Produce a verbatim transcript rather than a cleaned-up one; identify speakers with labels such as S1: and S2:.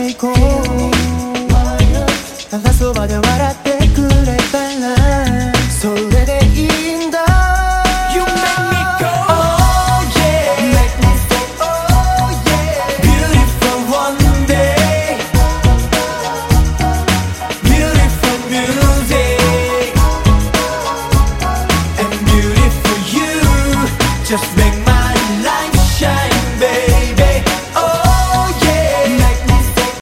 S1: 行こうただそばで笑ってくれたらそれでいいんだ
S2: You make me go oh yeah
S1: Make me say oh yeah
S2: Beautiful one day Beautiful music And beautiful you Just make